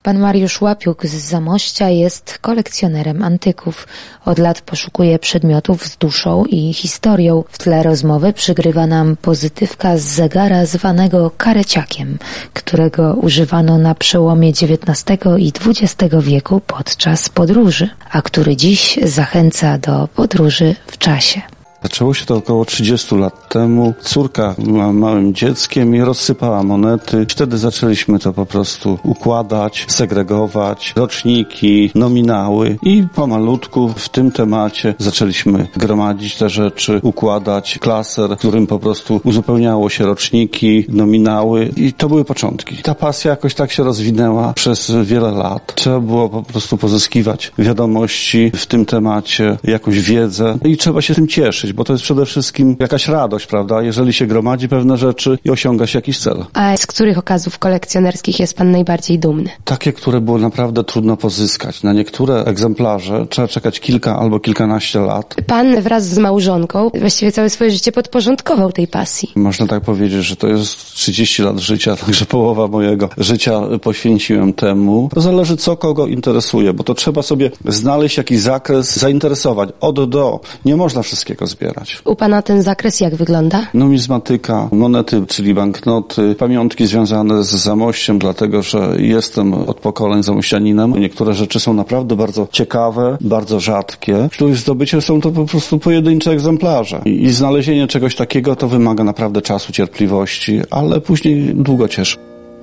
Pan Mariusz Łapiuk z Zamościa jest kolekcjonerem antyków. Od lat poszukuje przedmiotów z duszą i historią. W tle rozmowy przygrywa nam pozytywka z zegara zwanego kareciakiem, którego używano na przełomie XIX i XX wieku podczas podróży, a który dziś zachęca do podróży w czasie. Zaczęło się to około 30 lat temu. Córka była małym dzieckiem i rozsypała monety. Wtedy zaczęliśmy to po prostu układać, segregować, roczniki, nominały i pomalutku w tym temacie zaczęliśmy gromadzić te rzeczy, układać klaser, w którym po prostu uzupełniało się roczniki, nominały i to były początki. Ta pasja jakoś tak się rozwinęła przez wiele lat. Trzeba było po prostu pozyskiwać wiadomości w tym temacie, jakąś wiedzę i trzeba się tym cieszyć, bo to jest przede wszystkim jakaś radość, prawda? Jeżeli się gromadzi pewne rzeczy i osiąga się jakiś cel. A z których okazów kolekcjonerskich jest pan najbardziej dumny? Takie, które było naprawdę trudno pozyskać. Na niektóre egzemplarze trzeba czekać kilka albo kilkanaście lat. Pan wraz z małżonką właściwie całe swoje życie podporządkował tej pasji. Można tak powiedzieć, że to jest 30 lat życia, także połowa mojego życia poświęciłem temu. To zależy, co kogo interesuje, bo to trzeba sobie znaleźć jakiś zakres, zainteresować. Od do. Nie można wszystkiego zbierać. U pana ten zakres jak wygląda? Numizmatyka, monety, czyli banknoty, pamiątki związane z Zamościem, dlatego że jestem od pokoleń zamościaninem. Niektóre rzeczy są naprawdę bardzo ciekawe, bardzo rzadkie, których zdobycie są to po prostu pojedyncze egzemplarze. I znalezienie czegoś takiego to wymaga naprawdę czasu, cierpliwości, ale później długo cieszy.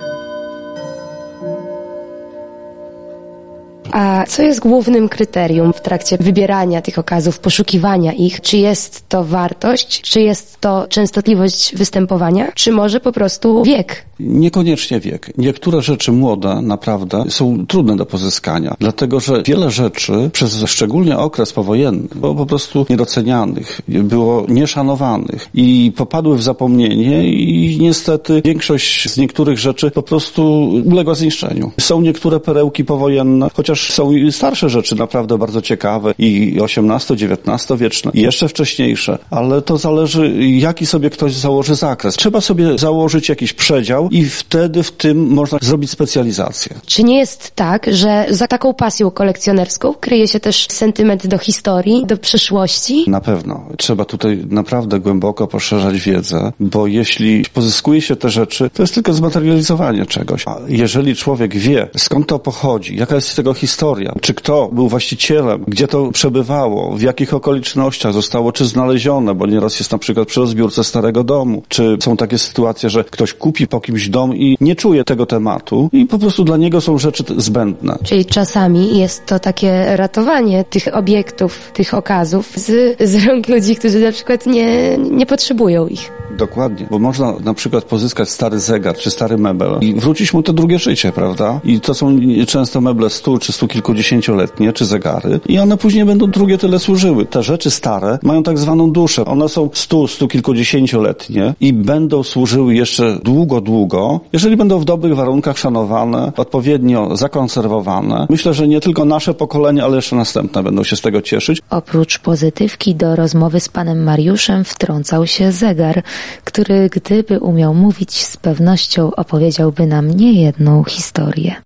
A co jest głównym kryterium w trakcie wybierania tych okazów, poszukiwania ich? Czy jest to wartość, czy jest to częstotliwość występowania, czy może po prostu wiek? Niekoniecznie wiek. Niektóre rzeczy młode naprawdę są trudne do pozyskania, dlatego że wiele rzeczy przez szczególnie okres powojenny było po prostu niedocenianych, było nieszanowanych i popadły w zapomnienie i niestety większość z niektórych rzeczy po prostu uległa zniszczeniu. Są niektóre perełki powojenne, chociaż są i starsze rzeczy naprawdę bardzo ciekawe i XVIII-XIX wieczne i jeszcze wcześniejsze, ale to zależy, jaki sobie ktoś założy zakres. Trzeba sobie założyć jakiś przedział i wtedy w tym można zrobić specjalizację. Czy nie jest tak, że za taką pasją kolekcjonerską kryje się też sentyment do historii, do przeszłości? Na pewno. Trzeba tutaj naprawdę głęboko poszerzać wiedzę, bo jeśli pozyskuje się te rzeczy, to jest tylko zmaterializowanie czegoś. A jeżeli człowiek wie, skąd to pochodzi, jaka jest tego historia, czy kto był właścicielem, gdzie to przebywało, w jakich okolicznościach zostało czy znalezione, bo nieraz jest na przykład przy rozbiórce starego domu, czy są takie sytuacje, że ktoś kupi po kimś dom i nie czuje tego tematu i po prostu dla niego są rzeczy zbędne. Czyli czasami jest to takie ratowanie tych obiektów, tych okazów z rąk ludzi, którzy na przykład nie potrzebują ich. Dokładnie, bo można na przykład pozyskać stary zegar czy stary mebel i wrócić mu to drugie życie, prawda? I to są często meble 100 czy 100 kilkudziesięcioletnie, czy zegary i one później będą drugie tyle służyły. Te rzeczy stare mają tak zwaną duszę. One są 100 kilkudziesięcioletnie i będą służyły jeszcze długo, jeżeli będą w dobrych warunkach szanowane, odpowiednio zakonserwowane. Myślę, że nie tylko nasze pokolenie, ale jeszcze następne będą się z tego cieszyć. Oprócz pozytywki do rozmowy z panem Mariuszem wtrącał się zegar, który gdyby umiał mówić z pewnością opowiedziałby nam niejedną historię.